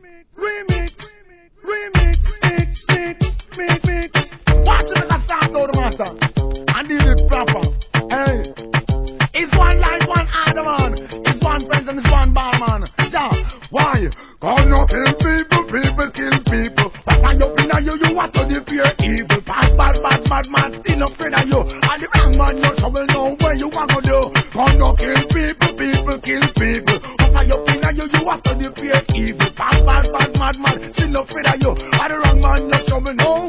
Remix, remix, mix. Watch it make a sound out the matter. And did it proper. Hey. It's one life, one other man. It's one friends and it's one bar man. So, why? Gonna kill people, people kill people. What's on your opinion? You are study pure evil. Bad man, still afraid of you. And the wrong man, no trouble, know where you want to do. Gonna kill people, people kill people. What's on your opinion? You are study pure evil. Bad man, still afraid of you. And the wrong man, no trouble, know